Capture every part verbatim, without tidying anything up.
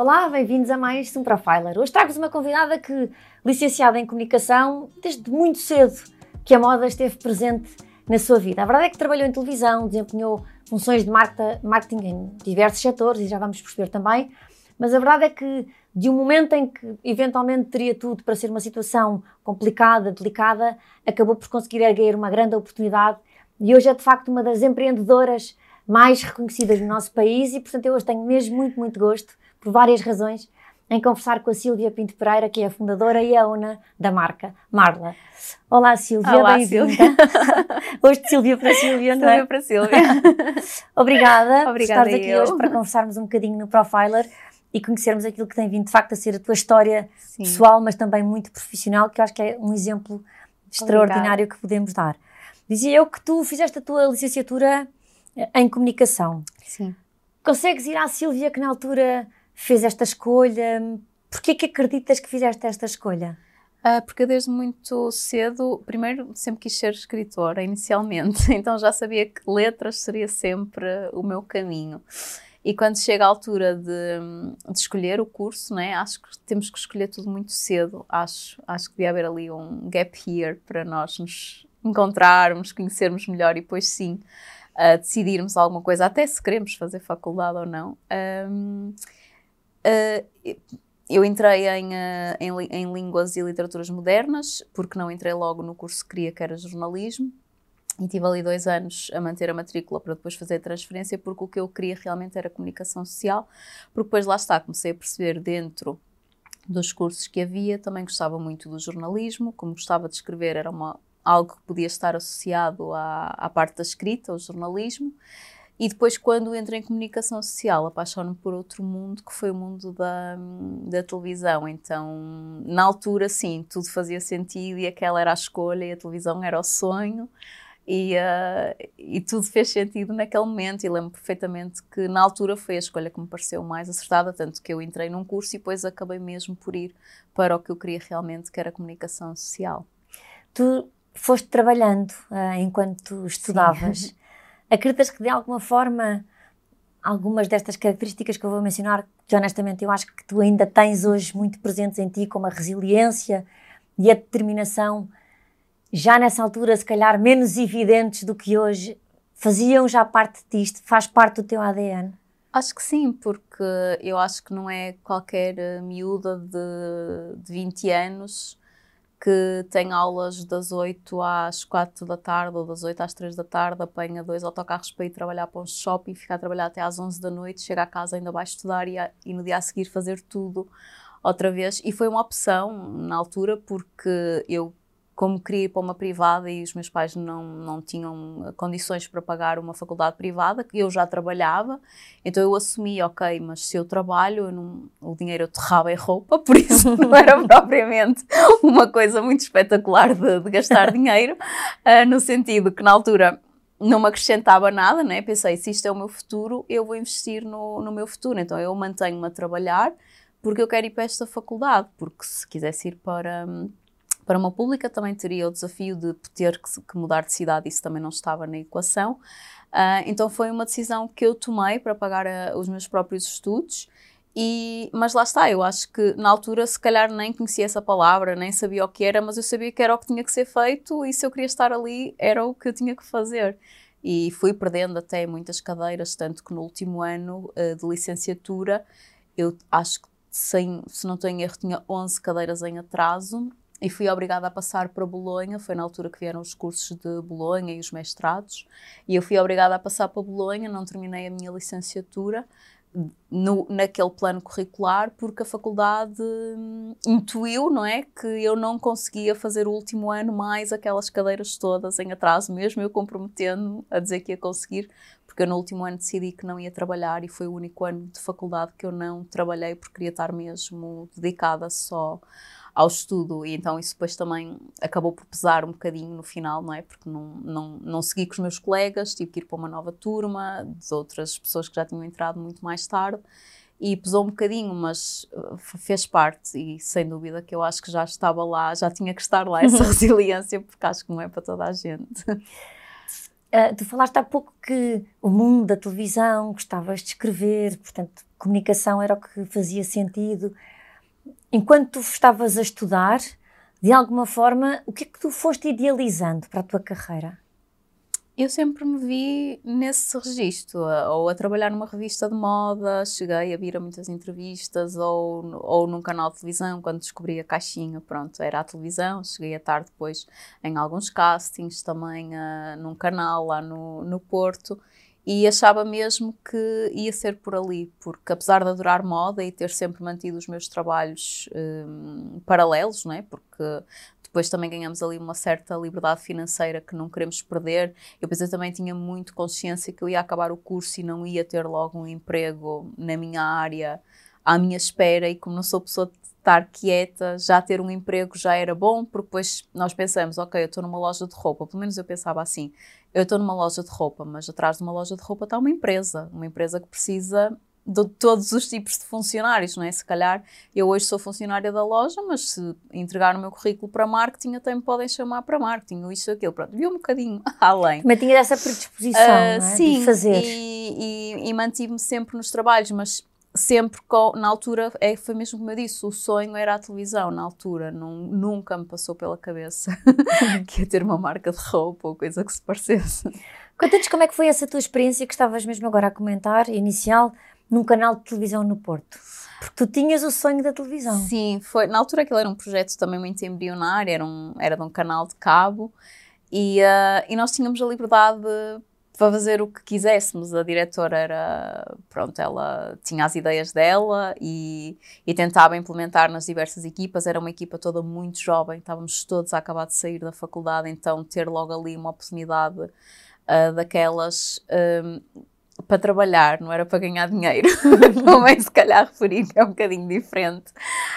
Olá, bem-vindos a mais um Profiler. Hoje trago-vos uma convidada que, licenciada em Comunicação, desde muito cedo que a moda esteve presente na sua vida. A verdade é que trabalhou em televisão, desempenhou funções de marketing em diversos setores, e já vamos perceber também, mas a verdade é que de um momento em que eventualmente teria tudo para ser uma situação complicada, delicada, acabou por conseguir erguer uma grande oportunidade e hoje é de facto uma das empreendedoras mais reconhecidas no nosso país e, portanto, eu hoje tenho mesmo muito, muito gosto, por várias razões, em conversar com a Sílvia Pinto Pereira, que é a fundadora e a dona da marca Marla. Olá, Sílvia, bem-vinda. Hoje de Sílvia para Sílvia, não é? Sílvia para Sílvia. Obrigada, Obrigada por estares aqui eu. hoje para conversarmos um bocadinho no Profiler e conhecermos aquilo que tem vindo de facto a ser a tua história Sim. pessoal, mas também muito profissional, que eu acho que é um exemplo extraordinário Obrigada. Que podemos dar. Dizia eu que tu fizeste a tua licenciatura em Comunicação. Sim. Consegues ir à Sílvia que na altura fez esta escolha? Porquê que acreditas que fizeste esta escolha? Uh, porque eu desde muito cedo, primeiro sempre quis ser escritora inicialmente, então já sabia que letras seria sempre o meu caminho. E quando chega a altura de, de escolher o curso, né, acho que temos que escolher tudo muito cedo. Acho, acho que devia haver ali um gap year para nós nos encontrarmos, conhecermos melhor e depois sim uh, decidirmos alguma coisa, até se queremos fazer faculdade ou não. Um, uh, eu entrei em, uh, em, em Línguas e Literaturas Modernas, porque não entrei logo no curso que queria, que era jornalismo. E tive ali dois anos a manter a matrícula para depois fazer a transferência, porque o que eu queria realmente era comunicação social, porque depois lá está, comecei a perceber dentro dos cursos que havia, também gostava muito do jornalismo, como gostava de escrever, era uma, algo que podia estar associado à, à parte da escrita, ao jornalismo, e depois quando entrei em comunicação social, apaixono-me por outro mundo, que foi o mundo da, da televisão, então na altura sim, tudo fazia sentido e aquela era a escolha e a televisão era o sonho. E, uh, e tudo fez sentido naquele momento e lembro perfeitamente que na altura foi a escolha que me pareceu mais acertada, tanto que eu entrei num curso e depois acabei mesmo por ir para o que eu queria realmente, que era a comunicação social. Tu foste trabalhando uh, enquanto estudavas. Sim. Acreditas que de alguma forma algumas destas características que eu vou mencionar, que honestamente eu acho que tu ainda tens hoje muito presentes em ti, como a resiliência e a determinação, já nessa altura, se calhar, menos evidentes do que hoje, faziam já parte disto? Faz parte do teu A D N? Acho que sim, porque eu acho que não é qualquer miúda de, de vinte anos que tem aulas das oito às quatro da tarde ou das oito às três da tarde, apanha dois autocarros para ir trabalhar para um shopping, fica a trabalhar até às onze da noite, chega a casa ainda vai estudar e, a, e no dia a seguir fazer tudo outra vez. E foi uma opção na altura porque eu, como queria ir para uma privada e os meus pais não, não tinham condições para pagar uma faculdade privada, que eu já trabalhava, então eu assumi, ok, mas se eu trabalho, eu não, o dinheiro eu torrava em roupa, por isso não era propriamente uma coisa muito espetacular de, de gastar dinheiro, uh, no sentido que na altura não me acrescentava nada, né? Pensei, se isto é o meu futuro, eu vou investir no, no meu futuro, então eu mantenho-me a trabalhar porque eu quero ir para esta faculdade, porque se quisesse ir para... Para uma pública também teria o desafio de ter que, que mudar de cidade, isso também não estava na equação. Uh, então foi uma decisão que eu tomei para pagar a, os meus próprios estudos, e, mas lá está, eu acho que na altura se calhar nem conhecia essa palavra, nem sabia o que era, mas eu sabia que era o que tinha que ser feito e se eu queria estar ali era o que eu tinha que fazer. E fui perdendo até muitas cadeiras, tanto que no último ano uh, de licenciatura, eu acho que sem, se não estou em erro tinha onze cadeiras em atraso, e fui obrigada a passar para Bolonha, foi na altura que vieram os cursos de Bolonha e os mestrados, e eu fui obrigada a passar para Bolonha, não terminei a minha licenciatura no, naquele plano curricular, porque a faculdade hum, intuiu, não é, que eu não conseguia fazer o último ano mais aquelas cadeiras todas em atraso, mesmo eu comprometendo-me a dizer que ia conseguir, porque eu no último ano decidi que não ia trabalhar e foi o único ano de faculdade que eu não trabalhei, porque queria estar mesmo dedicada só ao estudo, e então isso depois também acabou por pesar um bocadinho no final, não é? Porque não, não, não segui com os meus colegas, tive que ir para uma nova turma, de outras pessoas que já tinham entrado muito mais tarde, e pesou um bocadinho, mas fez parte, e sem dúvida que eu acho que já estava lá, já tinha que estar lá essa resiliência, porque acho que não é para toda a gente. Uh, tu falaste há pouco que o mundo da televisão, gostavas de escrever, portanto, comunicação era o que fazia sentido. Enquanto tu estavas a estudar, de alguma forma, o que é que tu foste idealizando para a tua carreira? Eu sempre me vi nesse registro, a- ou a trabalhar numa revista de moda, cheguei a vir a muitas entrevistas, ou, ou num canal de televisão, quando descobri a caixinha, pronto, era a televisão, cheguei a estar depois em alguns castings, também ah, num canal lá no, no Porto, e achava mesmo que ia ser por ali, porque apesar de adorar moda e ter sempre mantido os meus trabalhos hum, paralelos, não é? Porque depois também ganhamos ali uma certa liberdade financeira que não queremos perder. Eu depois eu também tinha muito consciência que eu ia acabar o curso e não ia ter logo um emprego na minha área à minha espera, e como não sou pessoa de estar quieta, já ter um emprego já era bom, porque depois nós pensamos, ok, eu estou numa loja de roupa, pelo menos eu pensava assim, eu estou numa loja de roupa, mas atrás de uma loja de roupa está uma empresa, uma empresa que precisa de todos os tipos de funcionários, não é? Se calhar eu hoje sou funcionária da loja, mas se entregar o meu currículo para marketing, até me podem chamar para marketing, ou isso ou aquilo, pronto, vi um bocadinho além. Mas tinha essa predisposição, Uh, não é? sim, De fazer. e, e, e mantive-me sempre nos trabalhos, mas sempre com, na altura, é, foi mesmo como eu disse, o sonho era a televisão na altura, não, nunca me passou pela cabeça que ia ter uma marca de roupa ou coisa que se parecesse. Conta-nos como é que foi essa tua experiência que estavas mesmo agora a comentar, inicial, num canal de televisão no Porto. Porque tu tinhas o sonho da televisão. Sim, foi, na altura aquilo era um projeto também muito embrionário, era, um, era de um canal de cabo, e, uh, e nós tínhamos a liberdade para fazer o que quiséssemos. A diretora era, pronto, ela tinha as ideias dela e, e tentava implementar nas diversas equipas. Era uma equipa toda muito jovem, estávamos todos a acabar de sair da faculdade, então ter logo ali uma oportunidade uh, daquelas um, para trabalhar, não era para ganhar dinheiro. Não é, se calhar referir, que é um bocadinho diferente,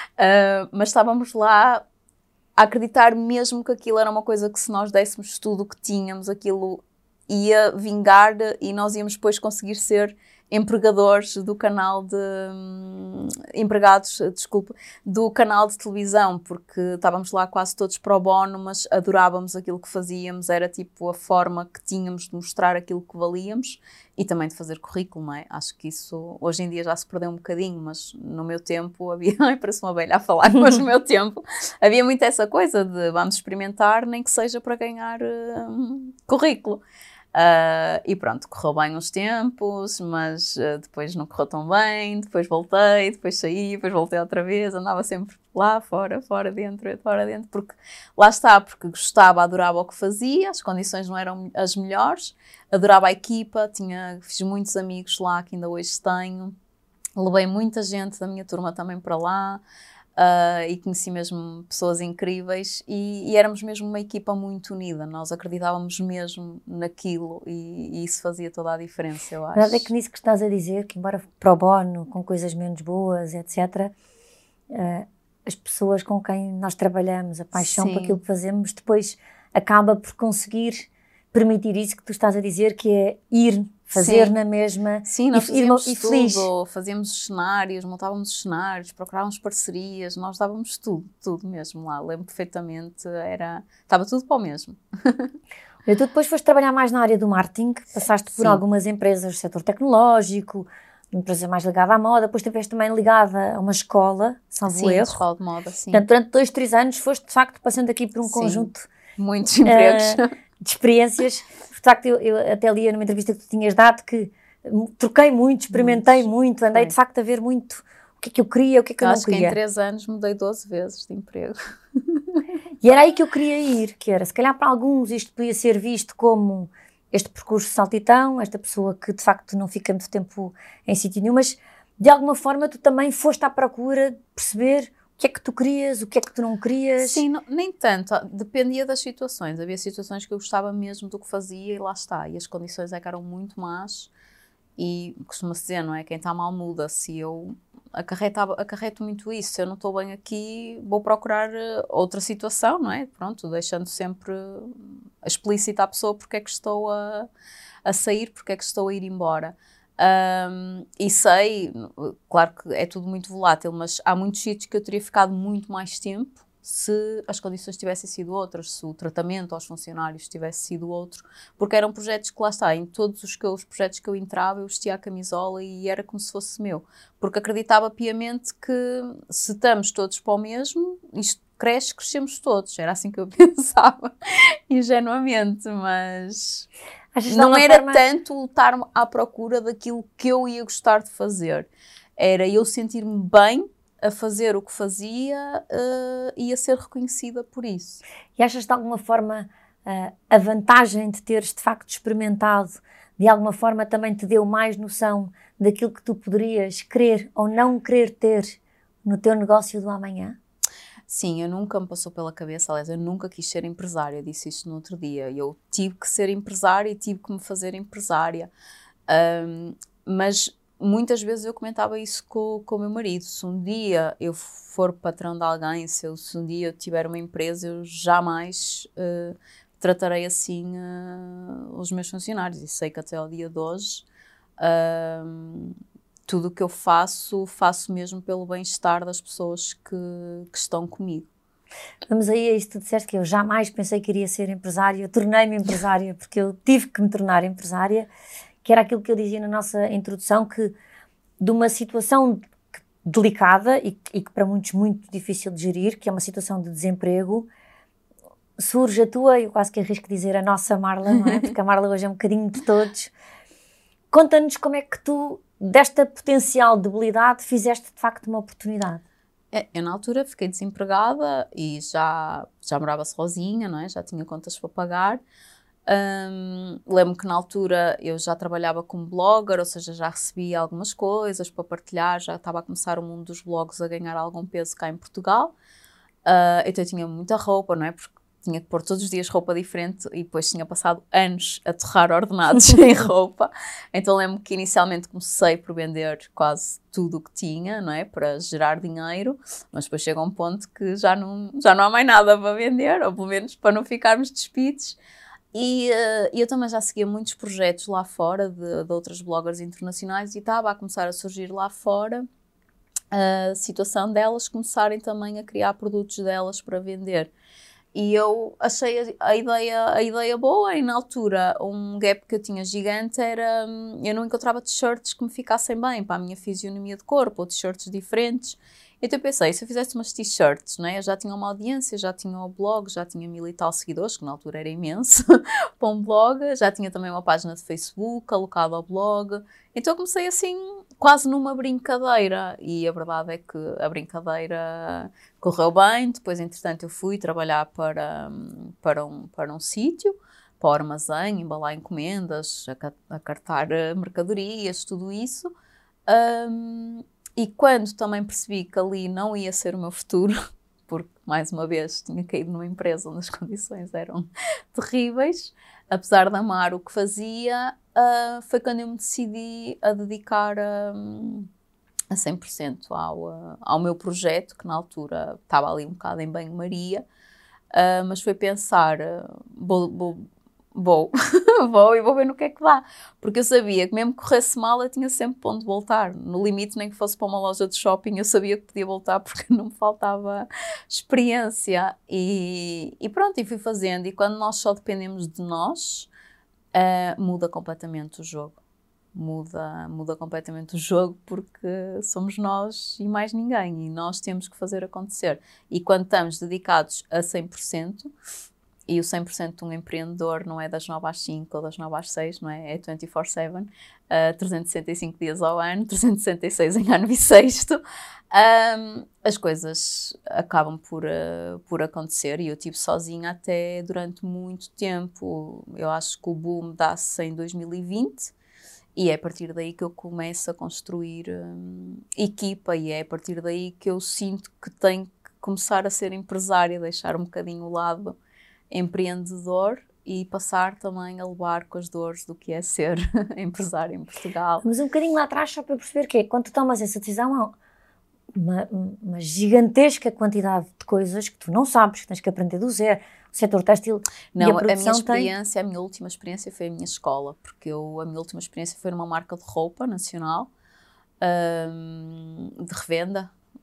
uh, mas estávamos lá a acreditar mesmo que aquilo era uma coisa que, se nós dessemos tudo o que tínhamos, aquilo ia vingar e nós íamos depois conseguir ser empregadores do canal de hum, empregados, desculpe, do canal de televisão, porque estávamos lá quase todos pro bono, mas adorávamos aquilo que fazíamos, era tipo a forma que tínhamos de mostrar aquilo que valíamos e também de fazer currículo, não é? Acho que isso hoje em dia já se perdeu um bocadinho, mas no meu tempo havia, ai, parece uma velha a falar, mas no meu tempo havia muito essa coisa de vamos experimentar, nem que seja para ganhar hum, currículo. Uh, e pronto, correu bem uns tempos, mas uh, depois não correu tão bem, depois voltei, depois saí, depois voltei outra vez, andava sempre lá fora, fora, dentro, fora, dentro, porque lá está, porque gostava, adorava o que fazia, as condições não eram as melhores, adorava a equipa, tinha, fiz muitos amigos lá que ainda hoje tenho, levei muita gente da minha turma também para lá. Uh, e conheci mesmo pessoas incríveis e, e éramos mesmo uma equipa muito unida, nós acreditávamos mesmo naquilo e, e isso fazia toda a diferença, eu acho. A verdade é que nisso que estás a dizer, que embora pro bono, com coisas menos boas, etcétera, uh, as pessoas com quem nós trabalhamos, a paixão por aquilo que fazemos, depois acaba por conseguir permitir isso que tu estás a dizer, que é ir fazer Sim. na mesma. Sim, nós e, fazíamos e, tudo, feliz. fazíamos os cenários, montávamos os cenários, procurávamos parcerias, nós dávamos tudo, tudo mesmo lá, lembro perfeitamente, era, estava tudo para o mesmo. Tu depois foste trabalhar mais na área do marketing, passaste por Sim. algumas empresas do setor tecnológico, uma empresa mais ligada à moda, depois estiveste também ligada a uma escola, salvo sim, erro. escola de moda, sim. Portanto, durante dois, três anos foste de facto passando aqui por um sim. conjunto muitos empregos. Uh, de experiências. De facto, eu, eu até li numa entrevista que tu tinhas dado que troquei muito, experimentei Muitos. muito, andei Sim. de facto a ver muito o que é que eu queria, o que é que eu, eu não acho queria. Acho que em três anos mudei doze vezes de emprego. E era aí que eu queria ir, que era, se calhar para alguns isto podia ser visto como este percurso saltitão, esta pessoa que de facto não fica muito tempo em sítio nenhum, mas de alguma forma tu também foste à procura de perceber o que é que tu querias, o que é que tu não querias? Sim, não, nem tanto. Dependia das situações. Havia situações que eu gostava mesmo do que fazia e lá está. E as condições é que eram muito más. E costuma-se dizer, não é? Quem está mal muda. Se eu acarreto, acarreto muito isso, se eu não estou bem aqui, vou procurar outra situação, não é? Pronto, deixando sempre explícita à pessoa porque é que estou a, a sair, porque é que estou a ir embora. Um, e sei, claro que é tudo muito volátil, mas há muitos sítios que eu teria ficado muito mais tempo se as condições tivessem sido outras, se o tratamento aos funcionários tivesse sido outro, porque eram projetos que lá está, em todos os, que, os projetos que eu entrava eu vestia a camisola e era como se fosse meu, porque acreditava piamente que se estamos todos para o mesmo, isto cresce, crescemos todos, era assim que eu pensava, ingenuamente, mas não era forma... tanto lutar à procura daquilo que eu ia gostar de fazer, era eu sentir-me bem a fazer o que fazia uh, e a ser reconhecida por isso. E achas de alguma forma uh, a vantagem de teres de facto experimentado, de alguma forma também te deu mais noção daquilo que tu poderias querer ou não querer ter no teu negócio do amanhã? Sim, eu nunca me passou pela cabeça, aliás, eu nunca quis ser empresária, eu disse isto no outro dia, eu tive que ser empresária e tive que me fazer empresária, um, mas muitas vezes eu comentava isso com, com o meu marido, se um dia eu for patrão de alguém, se, eu, se um dia eu tiver uma empresa, eu jamais uh, tratarei assim uh, os meus funcionários, e sei que até ao dia de hoje uh, tudo o que eu faço, faço mesmo pelo bem-estar das pessoas que, que estão comigo. Vamos aí a isto, tu disseste que eu jamais pensei que iria ser empresária, eu tornei-me empresária porque eu tive que me tornar empresária, que era aquilo que eu dizia na nossa introdução, que de uma situação delicada e, e que para muitos muito difícil de gerir, que é uma situação de desemprego, surge a tua, eu quase que arrisco dizer a nossa Marla, não é? Porque a Marla hoje é um bocadinho de todos. Conta-nos como é que tu, desta potencial debilidade, fizeste de facto uma oportunidade. É, eu na altura fiquei desempregada e já, já morava sozinha, não é? Já tinha contas para pagar. Um, lembro que na altura eu já trabalhava como blogger, ou seja, já recebia algumas coisas para partilhar, já estava a começar o mundo dos blogs a ganhar algum peso cá em Portugal. Uh, então eu tinha muita roupa, não é? Porque tinha que pôr todos os dias roupa diferente e depois tinha passado anos a torrar ordenados em roupa. Então lembro que inicialmente comecei por vender quase tudo o que tinha, não é? Para gerar dinheiro, mas depois chega um ponto que já não, já não há mais nada para vender, ou pelo menos para não ficarmos despidos. E uh, eu também já seguia muitos projetos lá fora de, de outras bloggers internacionais e estava a começar a surgir lá fora a situação delas começarem também a criar produtos delas para vender. E eu achei a, a, ideia, a ideia boa e na altura um gap que eu tinha gigante era, eu não encontrava t-shirts que me ficassem bem para a minha fisionomia de corpo ou t-shirts diferentes. Então eu pensei, se eu fizesse umas t-shirts, né? Eu já tinha uma audiência, já tinha um blog, já tinha mil e tal seguidores, que na altura era imenso, para um blog, já tinha também uma página de Facebook alocada ao blog. Então eu comecei assim, quase numa brincadeira, e a verdade é que a brincadeira correu bem. Depois, entretanto, eu fui trabalhar para, para um, para um sítio, para o armazém, embalar encomendas, acartar mercadorias, tudo isso. Um, E quando também percebi que ali não ia ser o meu futuro, porque, mais uma vez, tinha caído numa empresa onde as condições eram terríveis, apesar de amar o que fazia, uh, foi quando eu me decidi a dedicar a, a cem por cento ao, uh, ao meu projeto, que na altura estava ali um bocado em banho-maria, uh, mas foi pensar, uh, vou... vou Vou, vou e vou ver no que é que dá. Porque eu sabia que mesmo que corresse mal, eu tinha sempre para onde voltar. No limite, nem que fosse para uma loja de shopping, eu sabia que podia voltar porque não me faltava experiência. E, e pronto, e fui fazendo. E quando nós só dependemos de nós, uh, muda completamente o jogo. Muda, muda completamente o jogo porque somos nós e mais ninguém. E nós temos que fazer acontecer. E quando estamos dedicados a cem por cento... E o cem por cento de um empreendedor não é das nove às cinco ou das nove às seis, não é? É vinte e quatro sete, uh, trezentos e sessenta e cinco dias ao ano, trezentos e sessenta e seis em ano bissexto. Um, as coisas acabam por, uh, por acontecer e eu estive sozinha até durante muito tempo. Eu acho que o boom dá-se em dois mil e vinte e é a partir daí que eu começo a construir um, equipa e é a partir daí que eu sinto que tenho que começar a ser empresária, deixar um bocadinho o lado empreendedor e passar também a levar com as dores do que é ser empresário em Portugal. Mas um bocadinho lá atrás, só para eu perceber que é, quando tu tomas essa decisão, há uma, uma gigantesca quantidade de coisas que tu não sabes, que tens que aprender do zero. O setor têxtil não, e a produção a minha experiência, tem... a minha última experiência foi a minha escola, porque eu, a minha última experiência foi numa marca de roupa nacional, um, de revenda,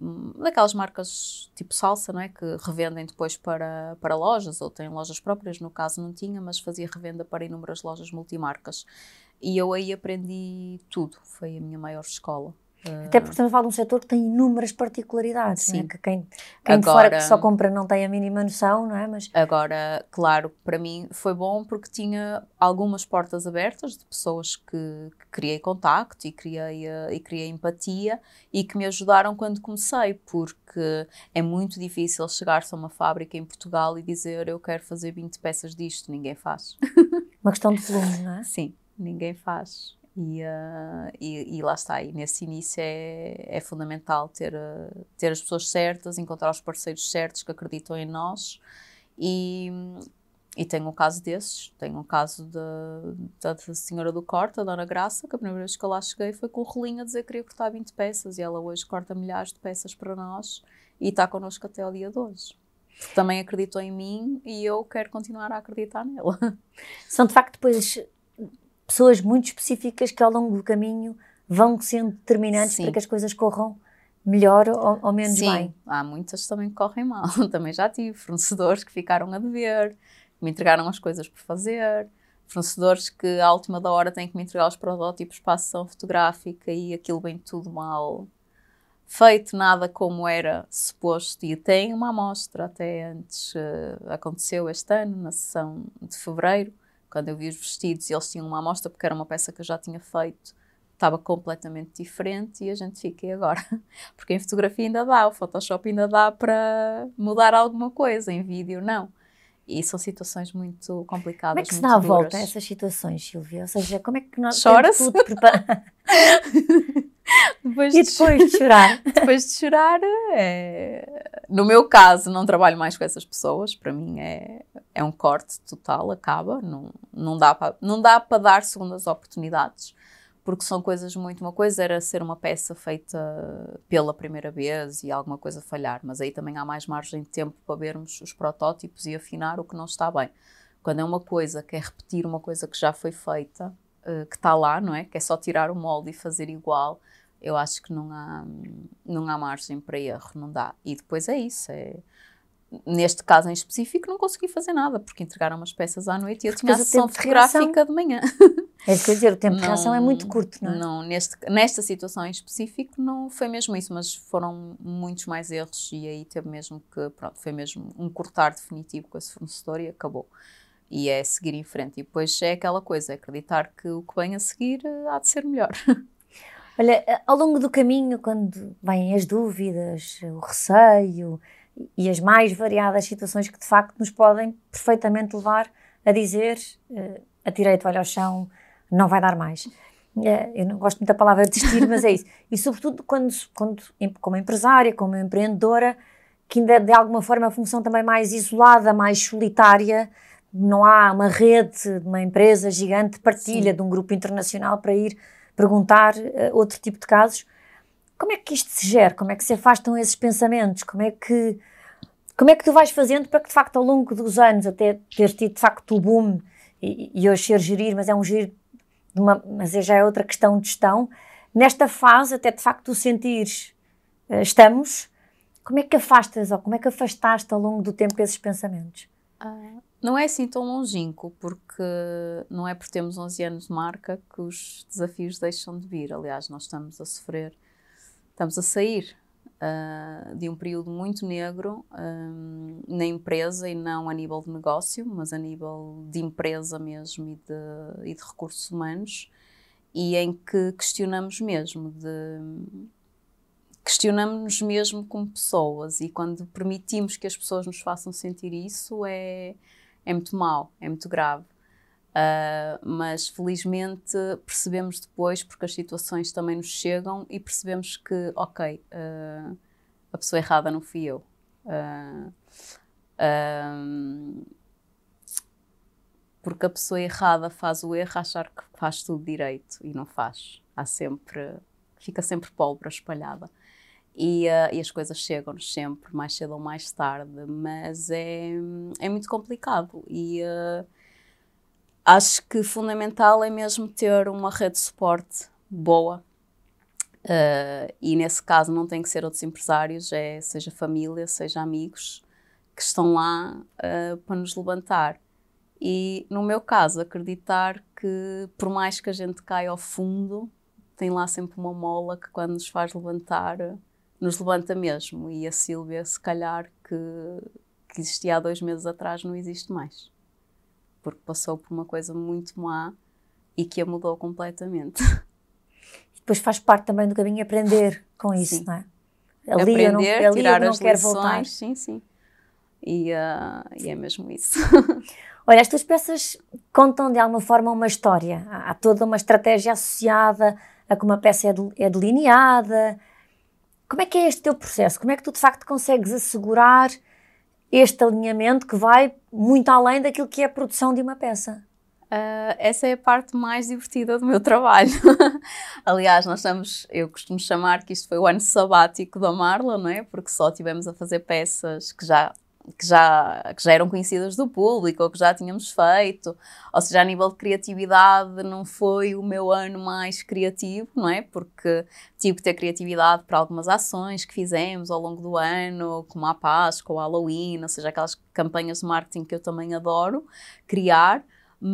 daquelas marcas tipo Salsa, não é? Que revendem depois para, para lojas, ou têm lojas próprias, no caso não tinha, mas fazia revenda para inúmeras lojas multimarcas. E eu aí aprendi tudo, foi a minha maior escola. Até porque estamos a falar de um setor que tem inúmeras particularidades, Sim. Não é? Que quem, quem agora, de fora que só compra não tem a mínima noção, não é? Mas... Agora, claro, para mim foi bom porque tinha algumas portas abertas de pessoas que, que criei contacto e criei, e criei empatia e que me ajudaram quando comecei, porque é muito difícil chegar-se a uma fábrica em Portugal e dizer eu quero fazer vinte peças disto, ninguém faz. Uma questão de volume, não é? Sim, ninguém faz. E, uh, e, e lá está, e nesse início é, é fundamental ter, uh, ter as pessoas certas, encontrar os parceiros certos que acreditam em nós e, e tenho um caso desses, tenho um caso da, da senhora do corte, a Dona Graça, que a primeira vez que eu lá cheguei foi com o rolinho a dizer que queria cortar vinte peças e ela hoje corta milhares de peças para nós e está connosco até ao dia de hoje. Também acreditou em mim e eu quero continuar a acreditar nela. São de facto depois... pessoas muito específicas que ao longo do caminho vão sendo determinantes Sim. para que as coisas corram melhor ou, ou menos Sim. bem. Há muitas também que correm mal. Também já tive fornecedores que ficaram a dever, que me entregaram as coisas por fazer, fornecedores que à última da hora têm que me entregar os protótipos para a sessão fotográfica e aquilo vem tudo mal feito, nada como era suposto. E tem uma amostra até antes, uh, aconteceu este ano, na sessão de fevereiro, quando eu vi os vestidos e eles tinham uma amostra, porque era uma peça que eu já tinha feito, estava completamente diferente e a gente fica, e agora? Porque em fotografia ainda dá, o Photoshop ainda dá para mudar alguma coisa, em vídeo não. E são situações muito complicadas, como é que se muito dá a duras. volta a essas situações, Sílvia? Ou seja, como é que nós Chora-se? temos tudo preparado? Depois e de depois de chorar? Depois de chorar, é... no meu caso, não trabalho mais com essas pessoas. Para mim é, é um corte total, acaba. Não, não dá para não dá para dar segundas oportunidades, porque são coisas muito... Uma coisa era ser uma peça feita pela primeira vez e alguma coisa falhar, mas aí também há mais margem de tempo para vermos os protótipos e afinar o que não está bem. Quando é uma coisa que é repetir uma coisa que já foi feita, que está lá, não é? Que é só tirar o molde e fazer igual, eu acho que não há, não há margem para erro, não dá. E depois é isso, é... Neste caso em específico não consegui fazer nada, porque entregaram umas peças à noite e eu tinha a sessão fotográfica de manhã. É isso que eu ia dizer, o tempo de reação é muito curto, não é? Não, neste, nesta situação em específico não foi mesmo isso, mas foram muitos mais erros e aí teve mesmo que, pronto, foi mesmo um cortar definitivo com esse fornecedor e acabou. E é seguir em frente. E depois é aquela coisa, é acreditar que o que vem a seguir há de ser melhor. Olha, ao longo do caminho, quando vêm as dúvidas, o receio e as mais variadas situações que de facto nos podem perfeitamente levar a dizer, uh, atirei a toalha ao chão, não vai dar mais. Uh, eu não gosto muito da palavra desistir, mas é isso. E sobretudo quando, quando, como empresária, como empreendedora, que ainda de alguma forma a função também mais isolada, mais solitária, não há uma rede de uma empresa gigante de partilha Sim. de um grupo internacional para ir perguntar uh, outro tipo de casos. Como é que isto se gera? Como é que se afastam esses pensamentos? Como é que, como é que tu vais fazendo para que, de facto, ao longo dos anos, até teres tido, de facto, o boom e, e hoje ser gerir, mas é um gerir, de uma, mas já é outra questão de gestão, nesta fase, até, de facto, tu sentires uh, estamos, como é que afastas ou como é que afastaste ao longo do tempo esses pensamentos? Ah, não é assim tão longínquo, porque não é por termos onze anos de marca que os desafios deixam de vir. Aliás, nós estamos a sofrer, estamos a sair uh, de um período muito negro um, na empresa e não a nível de negócio, mas a nível de empresa mesmo e de, e de recursos humanos, e em que questionamos mesmo de... questionamos-nos mesmo como pessoas e quando permitimos que as pessoas nos façam sentir isso é, é muito mau, é muito grave. Uh, mas felizmente percebemos depois, porque as situações também nos chegam e percebemos que, ok, uh, a pessoa errada não fui eu. Uh, uh, porque a pessoa errada faz o erro a achar que faz tudo direito e não faz. Há sempre, fica sempre pólvora espalhada. E, uh, e as coisas chegam-nos sempre, mais cedo ou mais tarde, mas é, é muito complicado e uh, acho que fundamental é mesmo ter uma rede de suporte boa, Uh, e nesse caso não tem que ser outros empresários, é, seja família, seja amigos, que estão lá uh, para nos levantar. E no meu caso, acreditar que por mais que a gente caia ao fundo, tem lá sempre uma mola que quando nos faz levantar, nos levanta mesmo. E a Sílvia, se calhar, que, que existia há dois meses atrás, não existe mais. Porque passou por uma coisa muito má e que a mudou completamente. Depois faz parte também do caminho aprender com isso, sim. Não é? Ali aprender, eu não, ali tirar eu não as quero lições, voltar. sim, sim. E, uh, e é mesmo isso. Olha, as tuas peças contam de alguma forma uma história. Há toda uma estratégia associada a como a peça é, de, é delineada. Como é que é este teu processo? Como é que tu de facto consegues assegurar este alinhamento que vai muito além daquilo que é a produção de uma peça? Uh, essa é a parte mais divertida do meu trabalho. Aliás, nós estamos, eu costumo chamar que isto foi o ano sabático da Marla, não é? Porque só tivemos a fazer peças que já, que, já, que já eram conhecidas do público ou que já tínhamos feito. Ou seja, a nível de criatividade não foi o meu ano mais criativo, não é? Porque tive que ter criatividade para algumas ações que fizemos ao longo do ano, como a Páscoa, o Halloween, ou seja, aquelas campanhas de marketing que eu também adoro criar.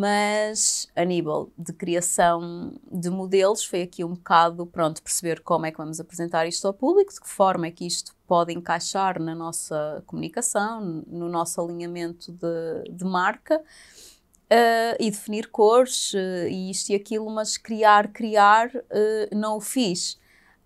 Mas a nível de criação de modelos foi aqui um bocado, pronto, perceber como é que vamos apresentar isto ao público, de que forma é que isto pode encaixar na nossa comunicação, no nosso alinhamento de, de marca, uh, e definir cores, uh, e isto e aquilo, mas criar, criar, uh, não o fiz.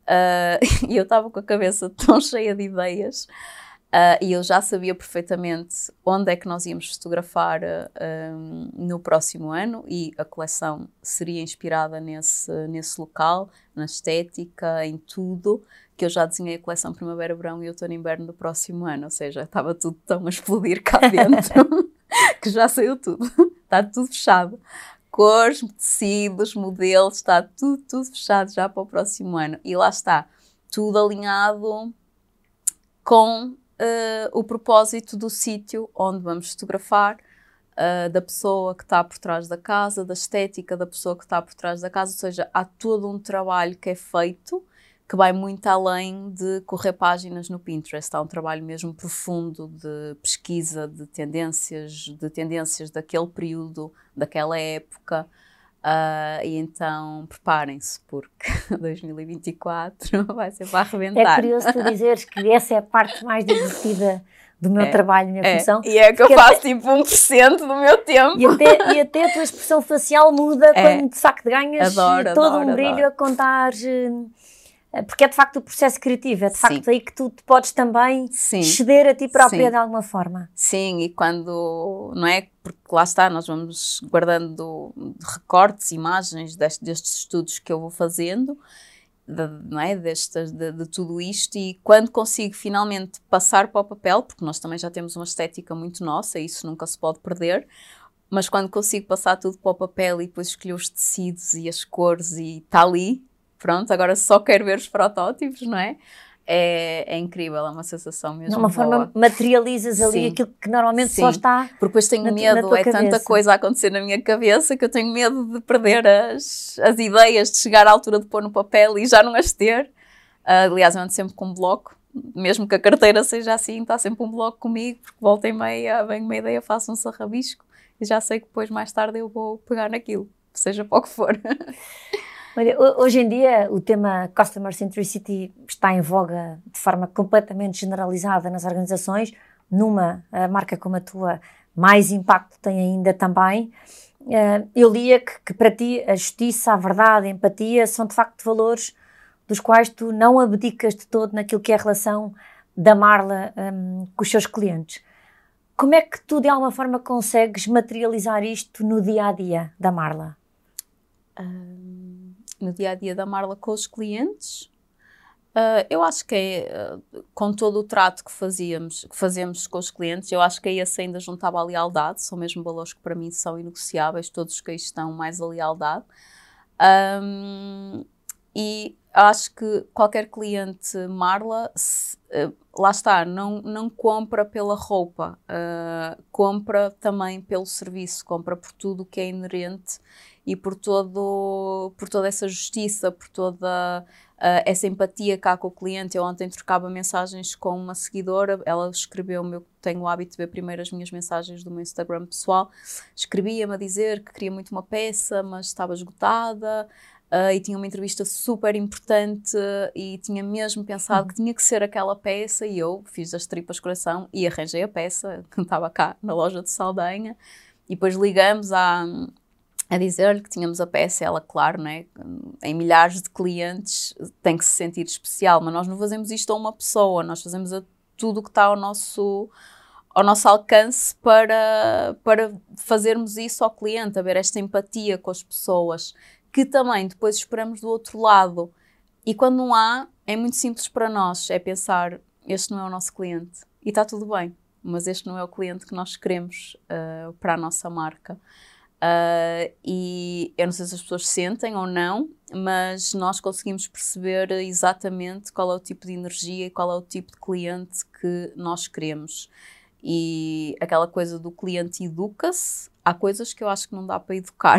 Uh, e eu estava com a cabeça tão cheia de ideias. Uh, e eu já sabia perfeitamente onde é que nós íamos fotografar uh, um, no próximo ano, e a coleção seria inspirada nesse, nesse local, na estética, em tudo, que eu já desenhei a coleção Primavera, Verão e Outono e Inverno do próximo ano, ou seja, estava tudo tão a explodir cá dentro que já saiu tudo, está tudo fechado. Cores, tecidos, modelos, está tudo, tudo fechado já para o próximo ano. E lá está, tudo alinhado com Uh, o propósito do sítio onde vamos fotografar, uh, da pessoa que está por trás da casa, da estética da pessoa que está por trás da casa, ou seja, há todo um trabalho que é feito que vai muito além de correr páginas no Pinterest. Há um trabalho mesmo profundo de pesquisa de tendências, de tendências daquele período, daquela época. Uh, e então preparem-se, porque dois mil e vinte e quatro vai ser para arrebentar. É curioso tu dizeres que essa é a parte mais divertida do meu é, trabalho, da minha é, função. E é que eu faço até, tipo um por cento do meu tempo. E até, e até a tua expressão facial muda é, quando de facto ganhas adoro, todo adoro, um brilho adoro. a contar. Porque é de facto o processo criativo, é de facto Sim. aí que tu te podes também Sim. ceder a ti própria Sim. de alguma forma. Sim, e quando, não é? Porque lá está, nós vamos guardando recortes, imagens destes, destes estudos que eu vou fazendo, de, não é? Destas, de, de tudo isto, e quando consigo finalmente passar para o papel, porque nós também já temos uma estética muito nossa, e isso nunca se pode perder, mas quando consigo passar tudo para o papel e depois escolher os tecidos e as cores e está ali, pronto, agora só quero ver os protótipos, não é? É, é incrível, é uma sensação mesmo. De uma boa. forma materializas Sim. ali aquilo que normalmente Sim. só está. Porque depois tenho na, medo, na é cabeça. Tanta coisa a acontecer na minha cabeça que eu tenho medo de perder as, as ideias, de chegar à altura de pôr no papel e já não as ter. Uh, aliás, eu ando sempre com um bloco, mesmo que a carteira seja assim, está sempre um bloco comigo, porque volta e meia, vem uma ideia, faço um sarrabisco e já sei que depois mais tarde eu vou pegar naquilo, seja para o que for. Olha, hoje em dia o tema Customer Centricity está em voga de forma completamente generalizada nas organizações. Numa marca como a tua, mais impacto tem ainda também. Eu lia que, que para ti a justiça, a verdade, a empatia são de facto valores dos quais tu não abdicas de todo naquilo que é a relação da Marla um, com os seus clientes. Como é que tu de alguma forma consegues materializar isto no dia-a-dia da Marla? Um... no dia-a-dia da Marla com os clientes, uh, eu acho que é, uh, com todo o trato que fazíamos, que fazemos com os clientes, eu acho que aí esse ainda juntava a lealdade, são mesmo valores que para mim são inegociáveis, todos os que aí estão, mais a lealdade. Um, e acho que qualquer cliente Marla, se, uh, lá está, não, não compra pela roupa, uh, compra também pelo serviço, compra por tudo o que é inerente e por, todo, por toda essa justiça, por toda uh, essa empatia que há com o cliente. Eu ontem trocava mensagens com uma seguidora, ela escreveu-me, eu tenho o hábito de ver primeiro as minhas mensagens do meu Instagram pessoal, escrevia-me a dizer que queria muito uma peça, mas estava esgotada, uh, e tinha uma entrevista super importante e tinha mesmo pensado que tinha que ser aquela peça, e eu fiz das tripas coração e arranjei a peça, que estava cá na loja de Saldanha, e depois ligamos à... a dizer-lhe que tínhamos a peça, ela, claro, né, em milhares de clientes tem que se sentir especial, mas nós não fazemos isto a uma pessoa, nós fazemos a tudo o que está ao nosso, ao nosso alcance para, para fazermos isso ao cliente, haver esta empatia com as pessoas, que também depois esperamos do outro lado. E quando não há, é muito simples para nós, é pensar, este não é o nosso cliente, e está tudo bem, mas este não é o cliente que nós queremos uh, para a nossa marca. Uh, e eu não sei se as pessoas sentem ou não, mas nós conseguimos perceber exatamente qual é o tipo de energia e qual é o tipo de cliente que nós queremos. E aquela coisa do cliente educa-se, há coisas que eu acho que não dá para educar,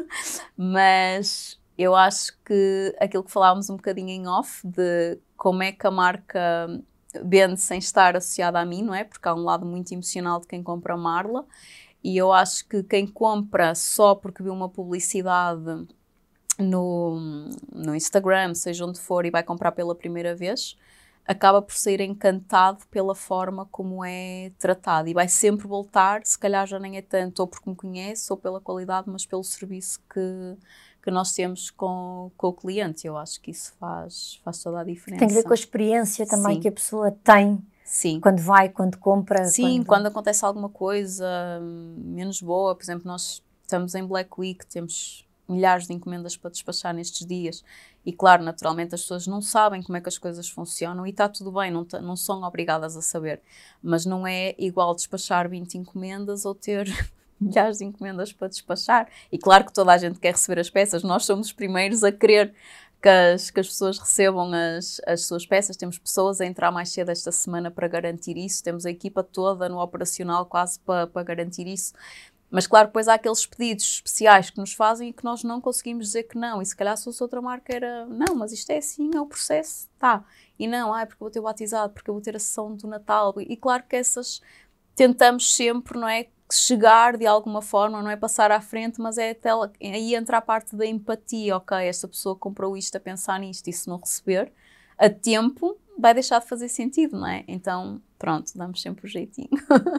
mas eu acho que aquilo que falávamos um bocadinho em off, de como é que a marca vende sem estar associada a mim, não é? Porque há um lado muito emocional de quem compra a Marla. E eu acho que quem compra só porque viu uma publicidade no, no Instagram, seja onde for, e vai comprar pela primeira vez, acaba por ser encantado pela forma como é tratado. E vai sempre voltar, se calhar já nem é tanto ou porque me conhece, ou pela qualidade, mas pelo serviço que, que nós temos com, com o cliente. Eu acho que isso faz, faz toda a diferença. Tem que ver com a experiência também Sim. que a pessoa tem. Sim. Quando vai, quando compra. Sim, quando... quando acontece alguma coisa menos boa, por exemplo, nós estamos em Black Week, temos milhares de encomendas para despachar nestes dias e, claro, naturalmente as pessoas não sabem como é que as coisas funcionam e está tudo bem, não, não são obrigadas a saber, mas não é igual despachar vinte encomendas ou ter milhares de encomendas para despachar. E claro que toda a gente quer receber as peças, nós somos os primeiros a querer Que as, que as pessoas recebam as, as suas peças. Temos pessoas a entrar mais cedo esta semana para garantir isso, temos a equipa toda no operacional quase para, para garantir isso, mas claro, depois há aqueles pedidos especiais que nos fazem e que nós não conseguimos dizer que não, e se calhar se fosse outra marca era, não, mas isto é assim, é o processo, tá, e não, ah, é porque eu vou ter o batizado, porque eu vou ter a sessão do Natal, e, e claro que essas tentamos sempre, não é, chegar de alguma forma, não é passar à frente, mas é até lá, aí entra a parte da empatia, ok, esta pessoa comprou isto a pensar nisto e se não receber a tempo, vai deixar de fazer sentido, não é? Então, pronto, damos sempre o jeitinho.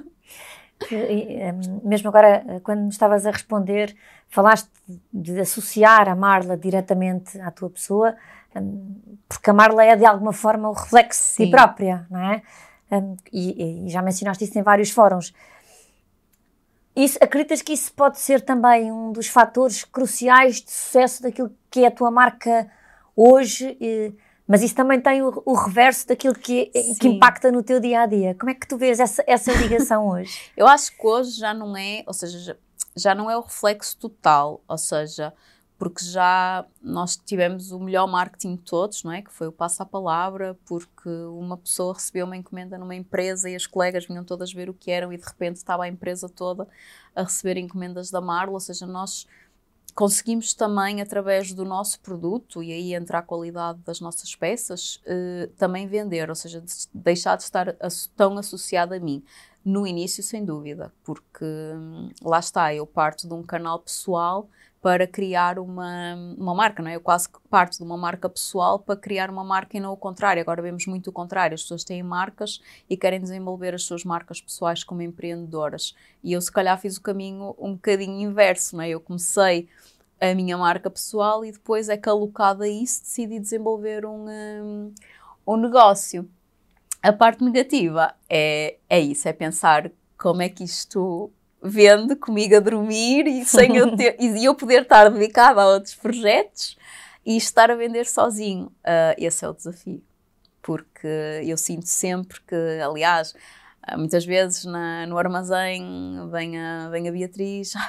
Mesmo agora, quando me estavas a responder, falaste de associar a Marla diretamente à tua pessoa, porque a Marla é de alguma forma o reflexo de ti própria, não é? E, e já mencionaste isso em vários fóruns. Isso, acreditas que isso pode ser também um dos fatores cruciais de sucesso daquilo que é a tua marca hoje, e, mas isso também tem o, o reverso daquilo que, que impacta no teu dia-a-dia. Como é que tu vês essa, essa ligação hoje? Eu acho que hoje já não é, ou seja, já, já não é o reflexo total, ou seja, porque já nós tivemos o melhor marketing de todos, não é? Que foi o passo à palavra, porque uma pessoa recebeu uma encomenda numa empresa e as colegas vinham todas ver o que eram e de repente estava a empresa toda a receber encomendas da Marla, ou seja, nós conseguimos também, através do nosso produto, e aí entra a qualidade das nossas peças, eh, também vender, ou seja, de deixar de estar tão associado a mim. No início, sem dúvida, porque hum, lá está, eu parto de um canal pessoal para criar uma, uma marca, não é? Eu quase que parto de uma marca pessoal para criar uma marca e não o contrário. Agora vemos muito o contrário, as pessoas têm marcas e querem desenvolver as suas marcas pessoais como empreendedoras. E eu se calhar fiz o caminho um bocadinho inverso, não é? Eu comecei a minha marca pessoal e depois é que alocada a isso decidi desenvolver um, um, um negócio. A parte negativa é, é isso, é pensar como é que isto vende comigo a dormir e, sem eu, ter, e eu poder estar dedicada a outros projetos e estar a vender sozinho. Uh, esse é o desafio, porque eu sinto sempre que, aliás, muitas vezes na, no armazém vem a, vem a Beatriz, ah,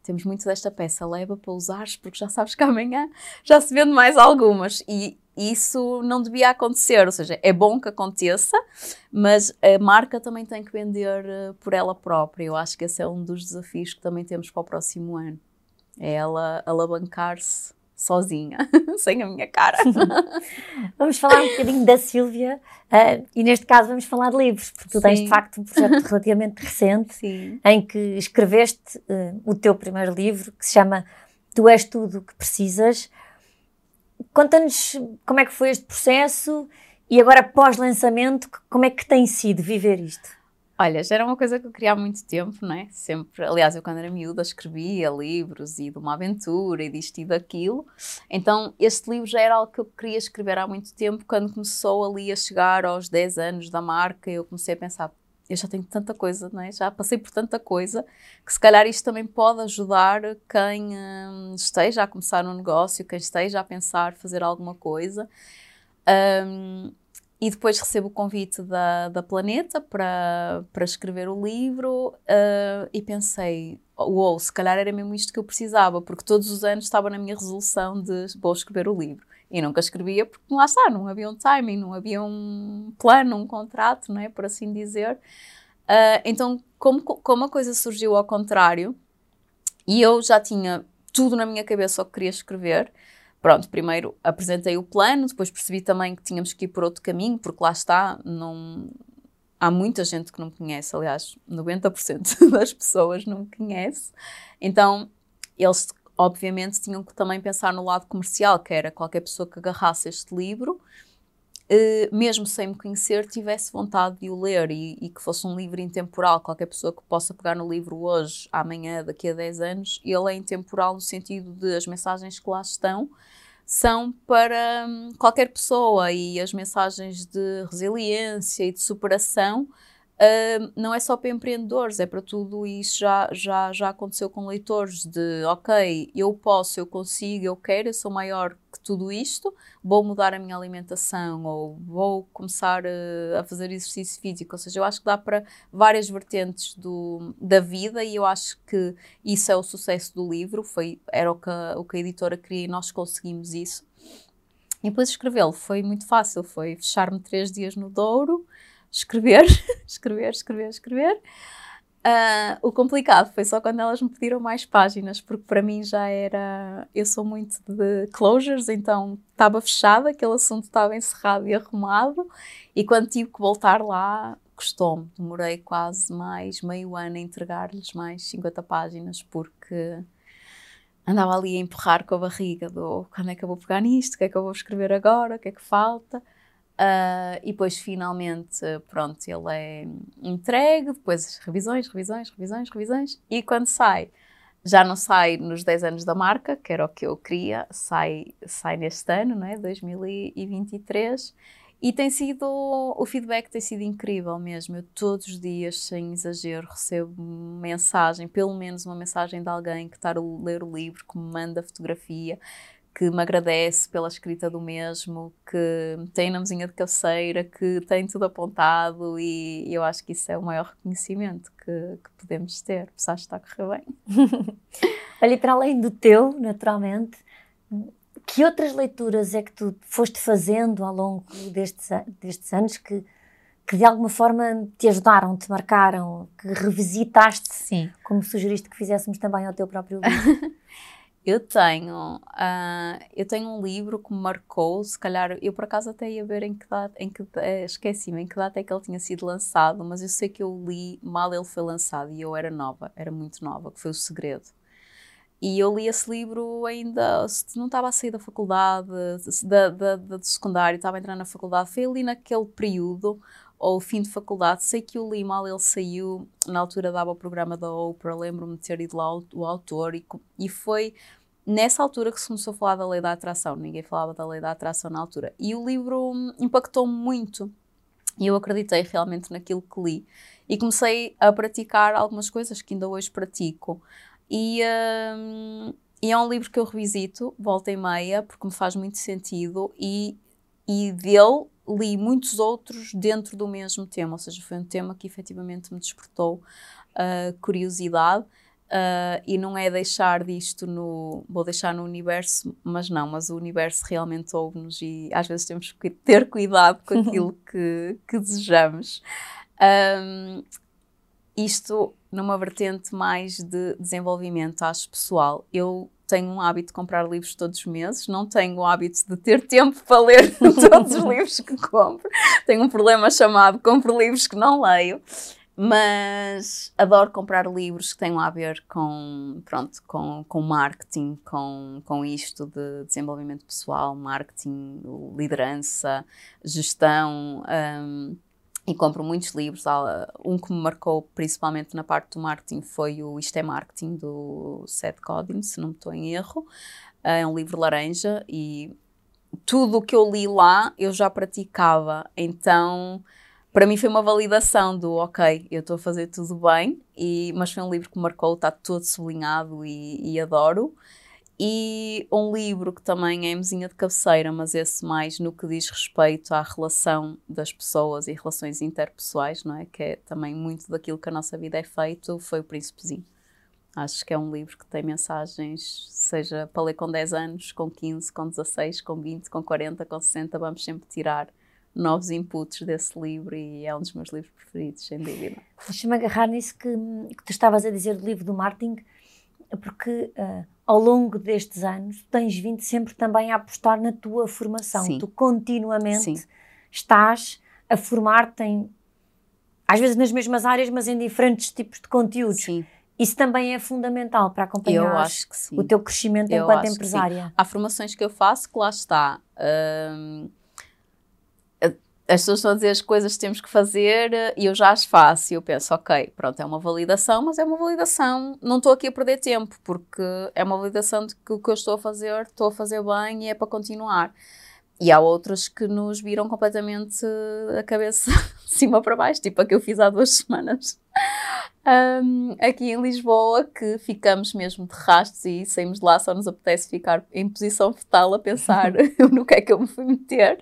temos muito desta peça, leva para usares porque já sabes que amanhã já se vende mais algumas. E isso não devia acontecer, ou seja, é bom que aconteça, mas a marca também tem que vender uh, por ela própria. Eu acho que esse é um dos desafios que também temos para o próximo ano. É ela alavancar-se sozinha, sem a minha cara. Vamos falar um bocadinho da Sílvia uh, e neste caso vamos falar de livros, porque tu tens de facto um projeto relativamente recente. Sim. Em que escreveste uh, o teu primeiro livro, que se chama Tu És Tudo o que Precisas. Conta-nos como é que foi este processo e agora pós-lançamento, como é que tem sido viver isto? Olha, já era uma coisa que eu queria há muito tempo, não é? Sempre, aliás, eu quando era miúda escrevia livros e de uma aventura e disto e daquilo. Então, este livro já era algo que eu queria escrever há muito tempo. Quando começou ali a chegar aos dez anos da marca, eu comecei a pensar, eu já tenho tanta coisa, não é? Já passei por tanta coisa, que se calhar isto também pode ajudar quem hum, esteja a começar um negócio, quem esteja a pensar fazer alguma coisa. Um, e depois recebo o convite da, da Planeta para, para escrever o livro uh, e pensei, uou, se calhar era mesmo isto que eu precisava, porque todos os anos estava na minha resolução de vou escrever o livro. E nunca escrevia porque lá está, não havia um timing, não havia um plano, um contrato, não é, por assim dizer. Uh, então, como, como a coisa surgiu ao contrário, e eu já tinha tudo na minha cabeça o que queria escrever, pronto, primeiro apresentei o plano, depois percebi também que tínhamos que ir por outro caminho, porque lá está, não... há muita gente que não me conhece, aliás, noventa por cento das pessoas não me conhece. Então, eles obviamente tinham que também pensar no lado comercial, que era qualquer pessoa que agarrasse este livro, eh, mesmo sem me conhecer, tivesse vontade de o ler e, e que fosse um livro intemporal. Qualquer pessoa que possa pegar no livro hoje, amanhã, daqui a dez anos, ele é intemporal no sentido de as mensagens que lá estão são para hum, qualquer pessoa, e as mensagens de resiliência e de superação Uh, não é só para empreendedores, é para tudo. E isso já, já, já aconteceu com leitores de, ok, eu posso, eu consigo, eu quero, eu sou maior que tudo isto, vou mudar a minha alimentação ou vou começar uh, a fazer exercício físico. Ou seja, eu acho que dá para várias vertentes do, da vida, e eu acho que isso é o sucesso do livro, foi, era o que, a, o que a editora queria e nós conseguimos isso. E depois escrevê-lo foi muito fácil, foi fechar-me três dias no Douro, escrever, escrever, escrever, escrever. Uh, o complicado foi só quando elas me pediram mais páginas, porque para mim já era... Eu sou muito de closures, então estava fechado, aquele assunto estava encerrado e arrumado, e quando tive que voltar lá, custou-me. Demorei quase mais meio ano a entregar-lhes mais cinquenta páginas, porque andava ali a empurrar com a barriga do quando é que eu vou pegar nisto, o que é que eu vou escrever agora, o que é que falta... Uh, e depois finalmente, pronto, ele é entregue, depois revisões, revisões, revisões, revisões, e quando sai, já não sai nos dez anos da marca, que era o que eu queria, sai, sai neste ano, não é? dois mil e vinte e três, e tem sido, o feedback tem sido incrível mesmo. Eu todos os dias, sem exagero, recebo mensagem, pelo menos uma mensagem de alguém que está a ler o livro, que me manda fotografia, que me agradece pela escrita do mesmo, que tem na mesinha de cabeceira, que tem tudo apontado, e eu acho que isso é o maior reconhecimento que, que podemos ter. Pensaste que está a correr bem. Olha, e para além do teu, naturalmente, que outras leituras é que tu foste fazendo ao longo destes, destes anos que, que de alguma forma te ajudaram, te marcaram, que revisitaste, Sim, como sugeriste que fizéssemos também ao teu próprio livro? Eu tenho, uh, eu tenho um livro que me marcou, se calhar, eu por acaso até ia ver em que data, em que, uh, esqueci-me em que data é que ele tinha sido lançado, mas eu sei que eu li mal ele foi lançado e eu era nova, era muito nova, que foi O Segredo. E eu li esse livro ainda, não estava a sair da faculdade, da, da, da, do secundário, estava a entrar na faculdade, foi ali naquele período, ou fim de faculdade, sei que o li mal ele saiu, na altura dava o programa da Oprah, lembro-me de ter ido lá o, o autor, e, e foi nessa altura que se começou a falar da lei da atração, ninguém falava da lei da atração na altura, e o livro impactou-me muito, e eu acreditei realmente naquilo que li, e comecei a praticar algumas coisas que ainda hoje pratico, e, um, e é um livro que eu revisito, volta e meia, porque me faz muito sentido, e, e dele li muitos outros dentro do mesmo tema, ou seja, foi um tema que efetivamente me despertou uh, curiosidade. uh, e não é deixar disto no... Vou deixar no universo, mas não, mas o universo realmente ouve-nos e às vezes temos que ter cuidado com aquilo que, que desejamos. Um, isto numa vertente mais de desenvolvimento, acho pessoal. Eu tenho um hábito de comprar livros todos os meses, não tenho o hábito de ter tempo para ler todos os livros que compro. Tenho um problema chamado compro livros que não leio, mas adoro comprar livros que tenham a ver com, pronto, com, com marketing, com, com isto de desenvolvimento pessoal, marketing, liderança, gestão. Um, E compro muitos livros. Um que me marcou principalmente na parte do marketing foi o Isto é Marketing, do Seth Godin, se não me estou em erro. É um livro laranja e tudo o que eu li lá eu já praticava. Então, para mim foi uma validação do ok, eu estou a fazer tudo bem, e, mas foi um livro que me marcou, está todo sublinhado e, e adoro. E um livro que também é mesinha de cabeceira, mas esse mais no que diz respeito à relação das pessoas e relações interpessoais, não é? Que é também muito daquilo que a nossa vida é feito, foi o Príncipezinho. Acho que é um livro que tem mensagens, seja para ler com dez anos, com quinze, com dezasseis, com vinte, com quarenta, com sessenta, vamos sempre tirar novos inputs desse livro e é um dos meus livros preferidos, sem dúvida. Deixa-me agarrar nisso que, que tu estavas a dizer do livro do marketing, porque uh, ao longo destes anos tens vindo sempre também a apostar na tua formação. Sim. Tu continuamente Sim. estás a formar-te em, às vezes nas mesmas áreas, mas em diferentes tipos de conteúdos. Sim. Isso também é fundamental para acompanhar o teu crescimento eu enquanto empresária. Há formações que eu faço que lá está. Hum, as pessoas estão a dizer as coisas que temos que fazer e eu já as faço. E eu penso, ok, pronto, é uma validação, mas é uma validação. Não estou aqui a perder tempo, porque é uma validação de que o que eu estou a fazer, estou a fazer bem e é para continuar. E há outras que nos viram completamente a cabeça de cima para baixo, tipo a que eu fiz há duas semanas. Um, aqui em Lisboa, que ficamos mesmo de rastos e saímos de lá, só nos apetece ficar em posição fetal a pensar no que é que eu me fui meter.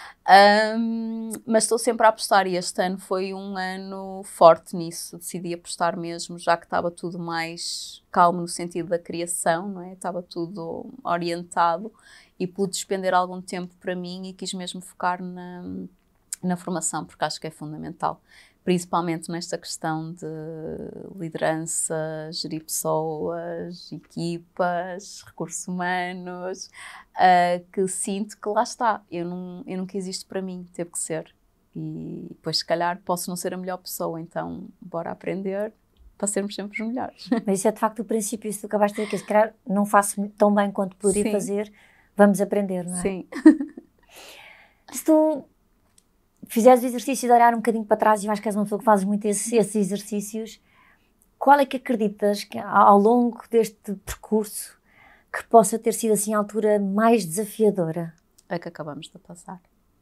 Um, mas estou sempre a apostar e este ano foi um ano forte nisso, decidi apostar mesmo, já que estava tudo mais calmo no sentido da criação, não é? Estava tudo orientado e pude despender algum tempo para mim e quis mesmo focar na, na formação, porque acho que é fundamental, principalmente nesta questão de liderança, gerir pessoas, equipas, recursos humanos, uh, que sinto que lá está, eu não, eu não quis isto para mim, teve que ser. E depois, se calhar, posso não ser a melhor pessoa, então bora aprender para sermos sempre os melhores. Mas isso é de facto o princípio, isso que tu acabaste de dizer, que se calhar não faço tão bem quanto poderia Sim. fazer, vamos aprender, não é? Sim. Se tu fizeres o exercício de olhar um bocadinho para trás, e eu acho que és uma pessoa que fazes muito esses, esses exercícios, qual é que acreditas que ao longo deste percurso que possa ter sido assim a altura mais desafiadora? É que acabamos de passar.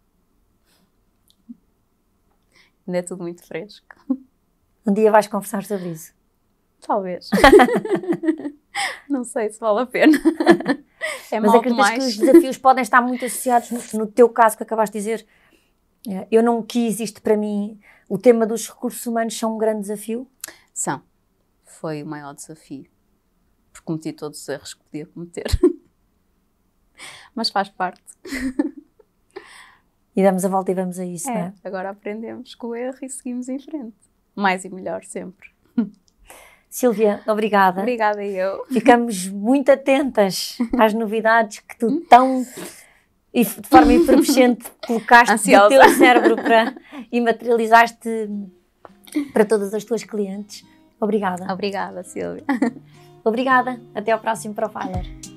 Ainda é tudo muito fresco. Um dia vais conversar sobre isso? Talvez. Não sei se vale a pena. É Mas acreditas mais... que os desafios podem estar muito associados, no, no teu caso que acabaste de dizer, eu não quis isto para mim, o tema dos recursos humanos são um grande desafio? São. Foi o maior desafio. Porque cometi todos os erros que podia cometer. Mas faz parte. E damos a volta e vamos a isso, é, não é? Agora aprendemos com o erro e seguimos em frente. Mais e melhor sempre. Sílvia, obrigada. Obrigada eu. Ficamos muito atentas às novidades que tu tão... e de forma efervescente colocaste no teu cérebro para, e materializaste para todas as tuas clientes. Obrigada. Obrigada, Sílvia. Obrigada. Até ao próximo Profiler.